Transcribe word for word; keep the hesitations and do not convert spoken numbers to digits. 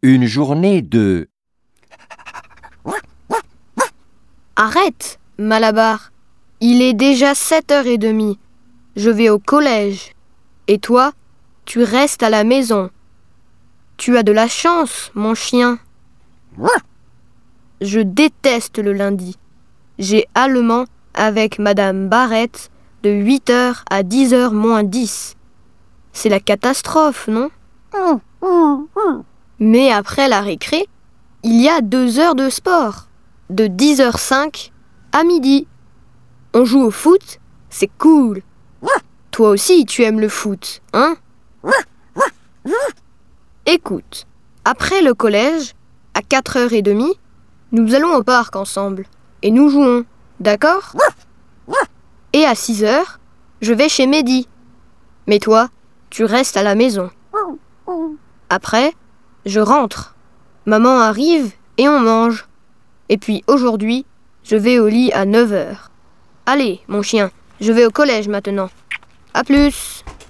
Une journée de... Arrête, Malabar. Il est déjà sept heures trente. Je vais au collège. Et toi, tu restes à la maison. Tu as de la chance, mon chien. Je déteste le lundi. J'ai allemand avec Madame Barrett de huit heures à dix heures moins dix. C'est la catastrophe, non? Mais après la récré, il y a deux heures de sport, de dix heures cinq à midi. On joue au foot, c'est cool. Toi aussi, tu aimes le foot, hein? Écoute, après le collège, à quatre heures trente, nous allons au parc ensemble et nous jouons, d'accord? Et à six heures, je vais chez Mehdi. Mais toi, tu restes à la maison. Après, je rentre. Maman arrive et on mange. Et puis aujourd'hui, je vais au lit à neuf heures. Allez, mon chien, je vais au collège maintenant. À plus!